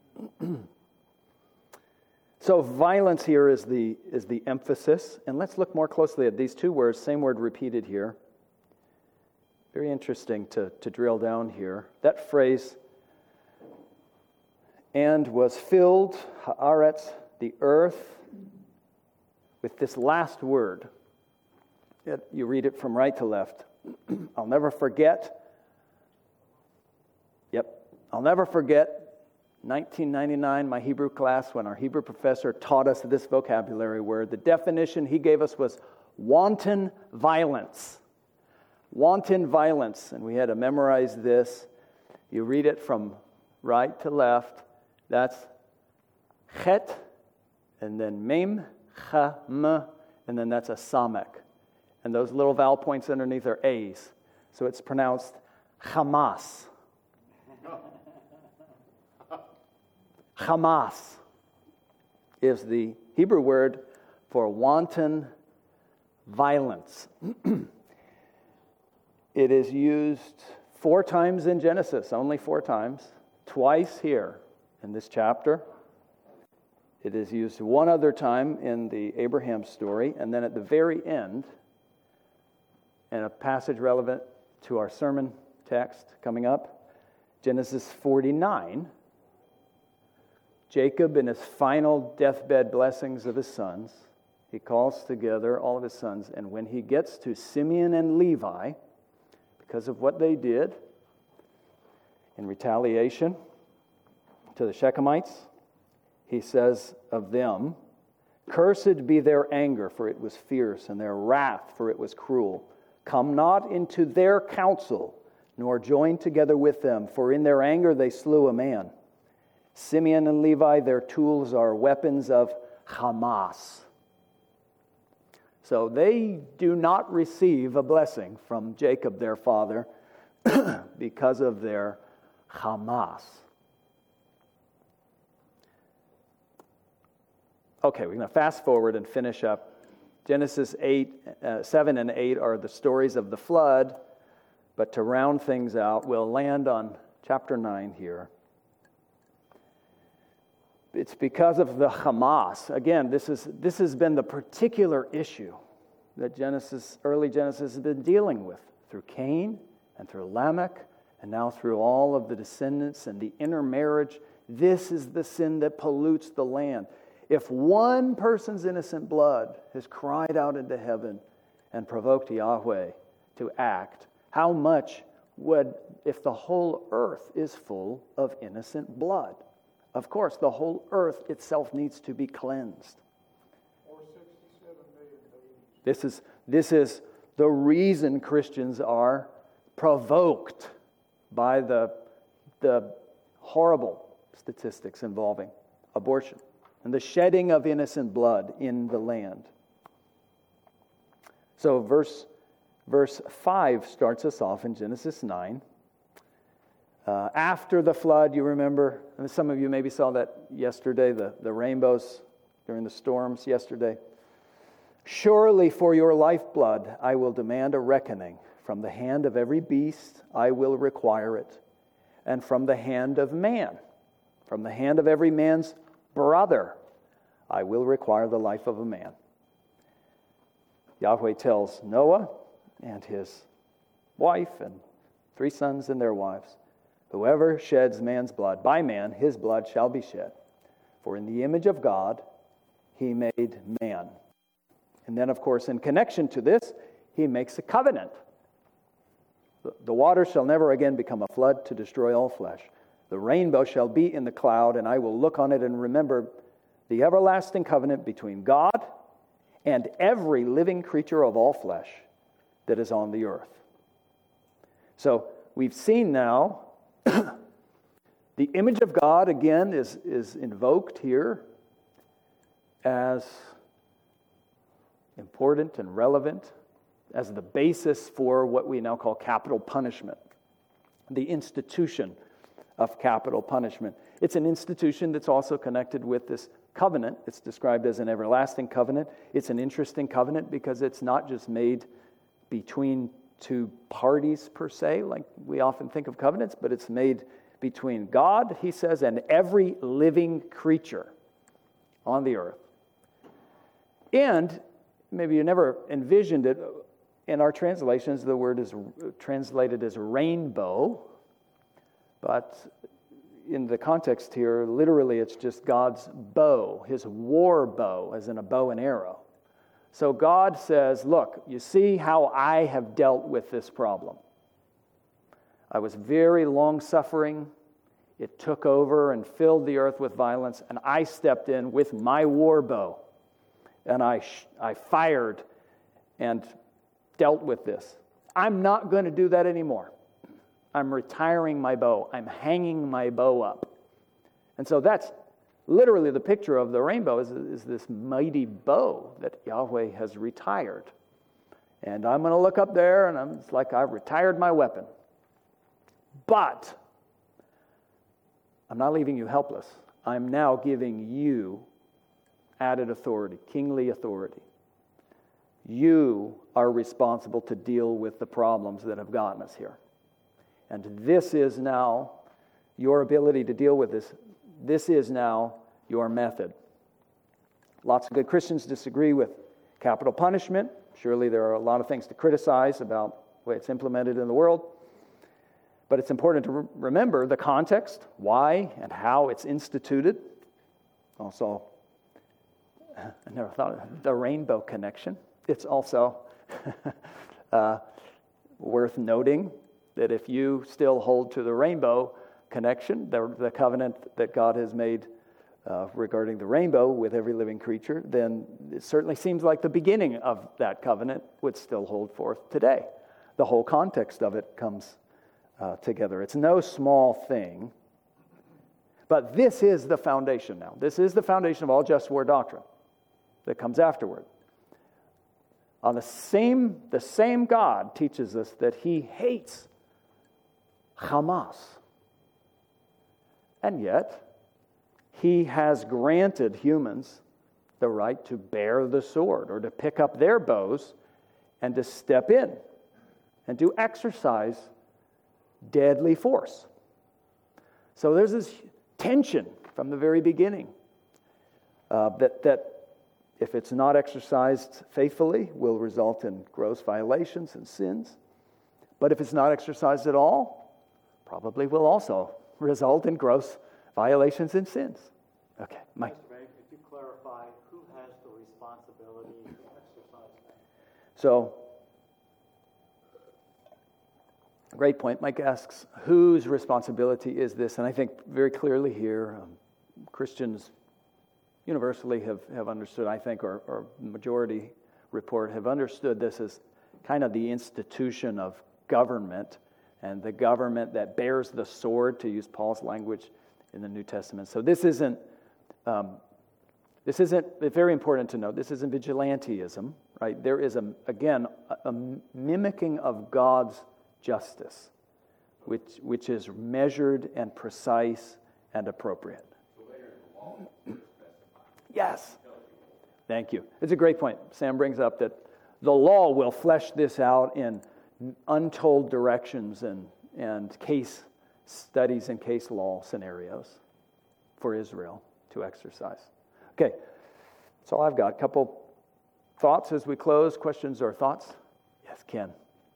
So violence here is the emphasis. And let's look more closely at these two words, same word repeated here. Very interesting to drill down here. That phrase, and was filled, haaretz, the earth, with this last word. You read it from right to left. I'll never forget 1999, my Hebrew class, when our Hebrew professor taught us this vocabulary word. The definition he gave us was wanton violence. Wanton violence. And we had to memorize this. You read it from right to left. That's chet, and then mem, cha, m, and then that's a samek. And those little vowel points underneath are A's. So it's pronounced Hamas. Hamas is the Hebrew word for wanton violence. It is used 4 times in Genesis, only 4 times, twice here in this chapter. It is used one other time in the Abraham story, and then at the very end, in a passage relevant to our sermon text coming up, Genesis 49, Jacob, in his final deathbed blessings of his sons, he calls together all of his sons, and when he gets to Simeon and Levi, because of what they did in retaliation to the Shechemites, he says of them, cursed be their anger, for it was fierce, and their wrath, for it was cruel. Come not into their counsel, nor join together with them, for in their anger they slew a man. Simeon and Levi, their tools are weapons of Hamas. So they do not receive a blessing from Jacob, their father, because of their Hamas. Okay, we're going to fast forward and finish up. Genesis 7 and 8 are the stories of the flood, but to round things out, we'll land on chapter 9 here. It's because of the Hamas. Again, this has been the particular issue that early Genesis has been dealing with through Cain and through Lamech and now through all of the descendants and the intermarriage. This is the sin that pollutes the land. If one person's innocent blood has cried out into heaven and provoked Yahweh to act, how much would, if the whole earth is full of innocent blood? Of course, the whole earth itself needs to be cleansed. Or 67 million babies. This is the reason Christians are provoked by the horrible statistics involving abortion and the shedding of innocent blood in the land. So verse 5 starts us off in Genesis 9. After the flood, you remember, and some of you maybe saw that yesterday, the rainbows during the storms yesterday. Surely for your lifeblood I will demand a reckoning. From the hand of every beast I will require it. And from the hand of man, from the hand of every man's brother, I will require the life of a man. Yahweh tells Noah and his wife and 3 sons and their wives, whoever sheds man's blood, by man his blood shall be shed. For in the image of God he made man. And then, of course, in connection to this, he makes a covenant. The water shall never again become a flood to destroy all flesh. The rainbow shall be in the cloud, and I will look on it and remember the everlasting covenant between God and every living creature of all flesh that is on the earth. So we've seen now the image of God again is invoked here as important and relevant, as the basis for what we now call capital punishment, the institution of capital punishment. It's an institution that's also connected with this covenant. It's described as an everlasting covenant. It's an interesting covenant because it's not just made between 2 parties per se, like we often think of covenants, but it's made between God, he says, and every living creature on the earth. And maybe you never envisioned it. In our translations, the word is translated as rainbow, but in the context here, literally it's just God's bow, his war bow, as in a bow and arrow. So God says, look, you see how I have dealt with this problem. I was very long-suffering. It took over and filled the earth with violence, and I stepped in with my war bow, and I fired and dealt with this. I'm not going to do that anymore. I'm retiring my bow. I'm hanging my bow up. And so that's literally the picture of the rainbow is this mighty bow that Yahweh has retired. And I'm going to look up there, and it's like I've retired my weapon. But I'm not leaving you helpless. I'm now giving you added authority, kingly authority. You are responsible to deal with the problems that have gotten us here. And this is now your ability to deal with this. This is now your method. Lots of good Christians disagree with capital punishment. Surely there are a lot of things to criticize about the way it's implemented in the world. But it's important to remember the context, why and how it's instituted. Also, I never thought of the rainbow connection. It's also worth noting that if you still hold to the rainbow connection, the covenant that God has made regarding the rainbow with every living creature, then it certainly seems like the beginning of that covenant would still hold forth today. The whole context of it comes together. It's no small thing, but this is the foundation now. This is the foundation of all just war doctrine that comes afterward. On the same God teaches us that he hates Hamas. And yet, he has granted humans the right to bear the sword or to pick up their bows and to step in and to exercise deadly force. So there's this tension from the very beginning that if it's not exercised faithfully, will result in gross violations and sins. But if it's not exercised at all, probably will also result in gross violations and sins. Okay, Mike. Mr. Ray, could you clarify who has the responsibility to exercise that? So, great point. Mike asks, whose responsibility is this? And I think very clearly here, Christians universally have understood, I think, or the majority report have understood this as kind of the institution of government, and the government that bears the sword, to use Paul's language in the New Testament. So this isn't, it's very important to note, this isn't vigilantism, right? There is, again, a mimicking of God's justice, which is measured and precise and appropriate. Yes. Thank you. It's a great point. Sam brings up that the law will flesh this out in untold directions and case studies and case law scenarios for Israel to exercise. Okay, that's all I've got. A couple thoughts as we close, questions or thoughts? Yes, Ken.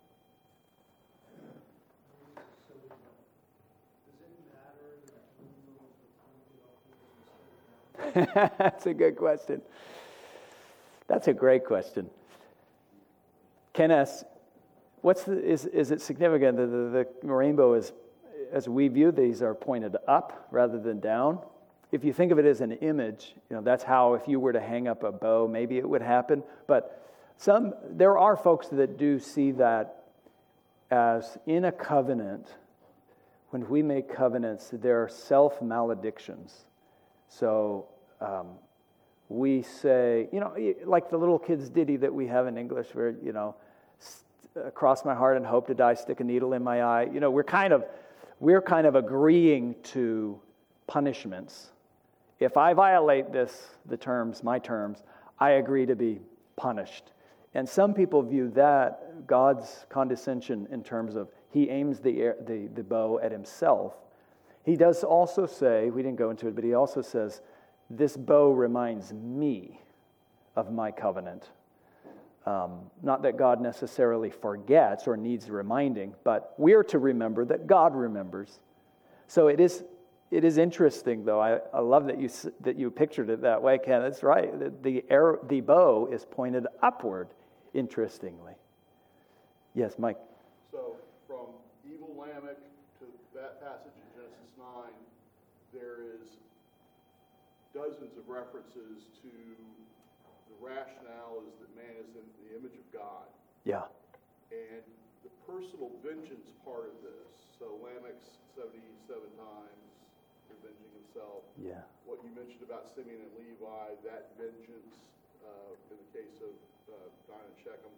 That's a good question. That's a great question. Ken asks, is it significant that the rainbow is, as we view these, are pointed up rather than down? If you think of it as an image, that's how, if you were to hang up a bow, maybe it would happen. But there are folks that do see that as in a covenant. When we make covenants, there are self-maledictions. So we say, like the little kids' ditty that we have in English, where, cross my heart and hope to die, stick a needle in my eye. We're kind of agreeing to punishments. If I violate my terms, I agree to be punished. And some people view that God's condescension in terms of he aims the bow at himself. He does also say, we didn't go into it, but he also says, this bow reminds me of my covenant. Not that God necessarily forgets or needs reminding, but we're to remember that God remembers. So it is interesting, though. I love that you pictured it that way, Ken. That's right. The bow is pointed upward, interestingly. Yes, Mike. So from evil Lamech to that passage in Genesis 9, there is dozens of references to the rationale is that man is in the image of God. Yeah. And the personal vengeance part of this, so Lamech's 77 times revenging himself. Yeah. What you mentioned about Simeon and Levi, that vengeance in the case of Dinah and Shechem.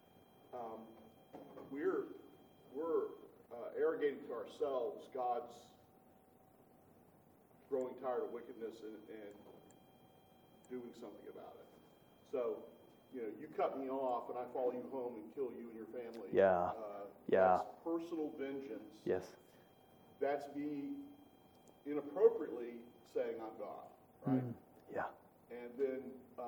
We're arrogating to ourselves God's growing tired of wickedness and doing something about it. So, you cut me off and I follow you home and kill you and your family. Yeah. That's personal vengeance. Yes. That's me inappropriately saying I'm God, right? Yeah. And then,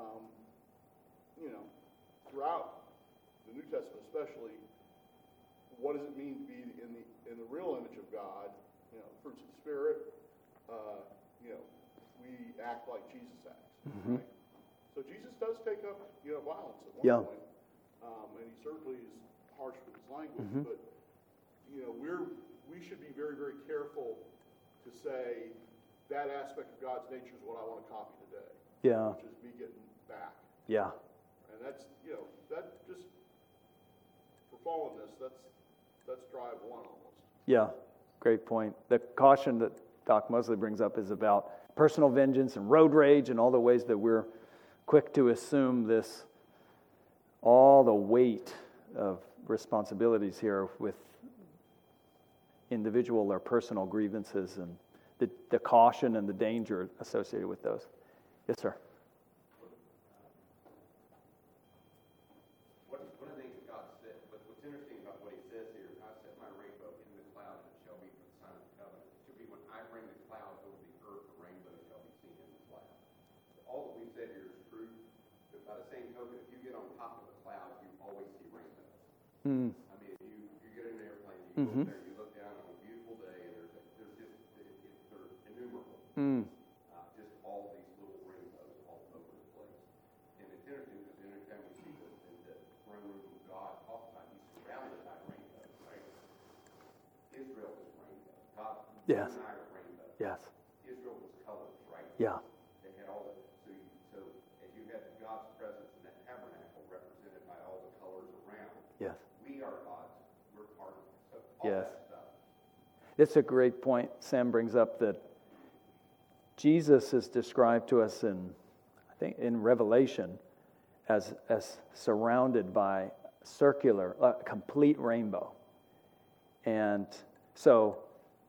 throughout the New Testament especially, what does it mean to be in the real image of God? Fruits of the Spirit. We act like Jesus acts. Mm-hmm. Right? So Jesus does take up, violence at one Yeah. point, and he certainly is harsh with his language. Mm-hmm. But we should be very, very careful to say that aspect of God's nature is what I want to copy today. Yeah. Which is me getting back. Yeah. And that's that just for fallenness. That's drive one almost. Yeah, great point. The caution that Doc Mosley brings up is about personal vengeance and road rage and all the ways that we're quick to assume all the weight of responsibilities here with individual or personal grievances and the caution and the danger associated with those. Yes, sir. One of the things that God said, but what's interesting about what he says here, I set my rainbow in the cloud and it shall be for the sign of the covenant. It should be when I bring the cloud over the earth, the rainbow shall be seen in the cloud. All that we said here is true, but by the same token, if you get on top of a cloud, you always see rainbows. I mean, if you get in an airplane, you go there, you look down on a beautiful day, and they're innumerable. Just all these little rainbows all over the place. And it's interesting because anytime we see the throne room of God talks about he's surrounded by rainbows, right? Israel was rainbow. God, Yes. you and I are rainbows. Yes. Israel was colors, right? Yeah. They had all the, so as you had God's presence in that tabernacle represented Yes. that stuff. It's a great point Sam brings up, that Jesus is described to us in Revelation as surrounded by circular, complete rainbow. And so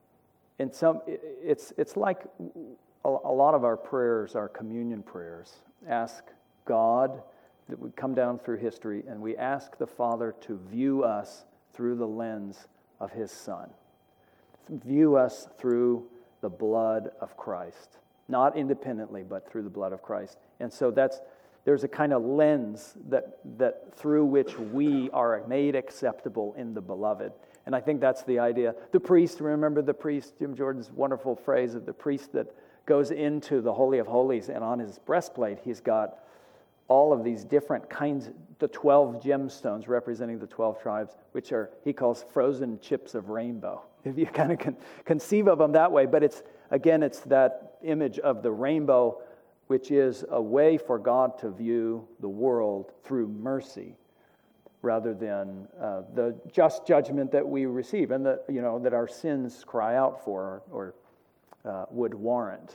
it's like a lot of our prayers, our communion prayers, ask God, that we come down through history, and we ask the Father to view us through the lens of His Son. View us through the blood of Christ. Not independently, but through the blood of Christ. And so there's a kind of lens that through which we are made acceptable in the beloved. And I think that's the idea. The priest, remember the priest, Jim Jordan's wonderful phrase of the priest that goes into the Holy of Holies, and on his breastplate he's got all of these different kinds, the 12 gemstones representing the 12 tribes, which he calls frozen chips of rainbow. If you kind of can conceive of them that way, but it's that image of the rainbow, which is a way for God to view the world through mercy, rather than the just judgment that we receive and that our sins cry out for or would warrant.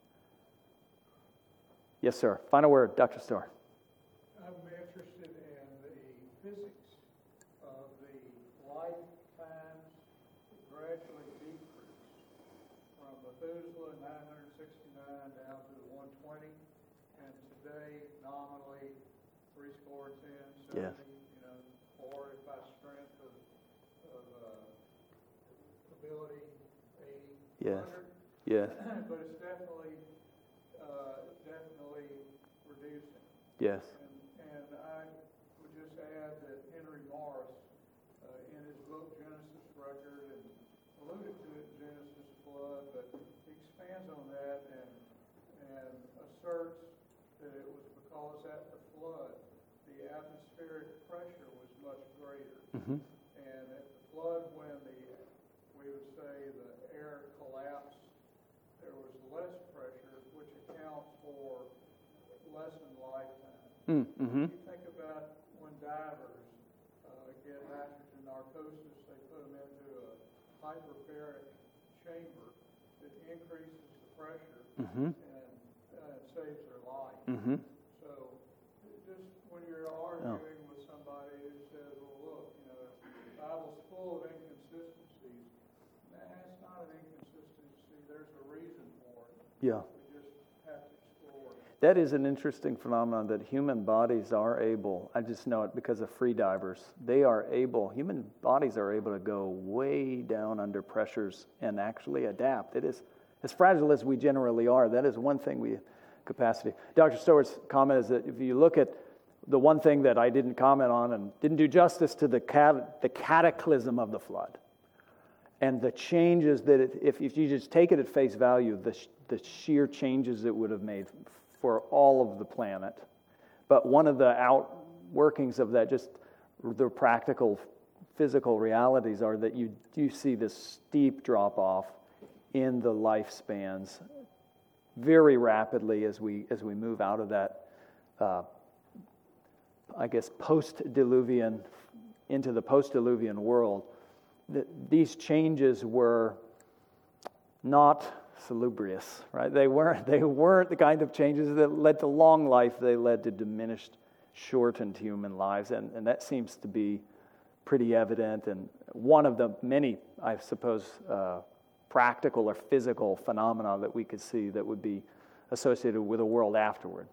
Yes, sir. Final word, Dr. Storr. I'm interested in the physics of the lifetimes gradually decrease from Methuselah 969 down to 120, and today nominally 70, Yes. Or by strength of ability, 80, Yes. 100. Yes. But it's definitely reducing. Yes. And I would just add that Henry Morris, in his book Genesis Record, and alluded to it in Genesis Flood, but he expands on that and asserts that it was because at the flood, the atmospheric pressure was much greater. Mm-hmm. And at the flood, when we would say the air collapsed, there was less pressure, which accounts for lessened lifetime. Mm-hmm. You think about when divers get nitrogen narcosis, they put them into a hyperbaric chamber that increases the pressure Mm-hmm. and saves their life. Mm-hmm. So just when you're arguing with somebody who says, well, look, the Bible's full of inconsistencies, it's not an inconsistency. There's a reason for it. Yeah. We just have to explore it. That is an interesting phenomenon, that human bodies are able, I just know it because of free divers, human bodies are able to go way down under pressures and actually adapt. It is, as fragile as we generally are, that is one thing we have capacity. Dr. Storr's comment is that if you look at the one thing that I didn't comment on and didn't do justice to the cataclysm of the flood, and the changes that if you just take it at face value, the sheer changes it would have made for all of the planet. But one of the outworkings of that, just the practical, physical realities, are that you do see this steep drop-off in the lifespans very rapidly as we move out of that, post-diluvian, into the post-diluvian world. These changes were not salubrious, right? They weren't the kind of changes that led to long life. They led to diminished, shortened human lives, and that seems to be pretty evident. And one of the many, I suppose, practical or physical phenomena that we could see that would be associated with a world afterward.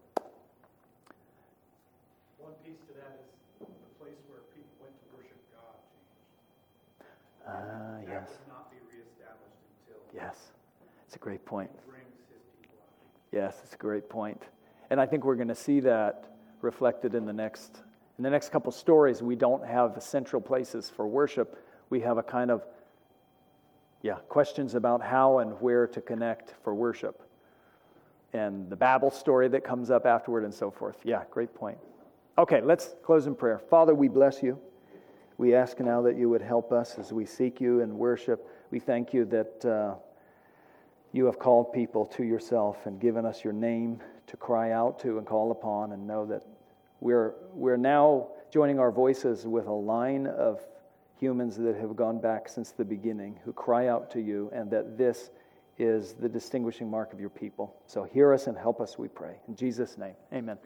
One piece to that is the place where people went to worship God changed. Yes. That would not be reestablished until Yes. It's a great point. He brings his people out. Yes, it's a great point. And I think we're going to see that reflected in the next couple stories. We don't have central places for worship. We have a kind of questions about how and where to connect for worship. And the Babel story that comes up afterward and so forth. Yeah, great point. Okay, let's close in prayer. Father, we bless you. We ask now that you would help us as we seek you in worship. We thank you that you have called people to yourself and given us your name to cry out to and call upon, and know that we're now joining our voices with a line of humans that have gone back since the beginning, who cry out to you, and that this is the distinguishing mark of your people. So hear us and help us, we pray. In Jesus' name, amen.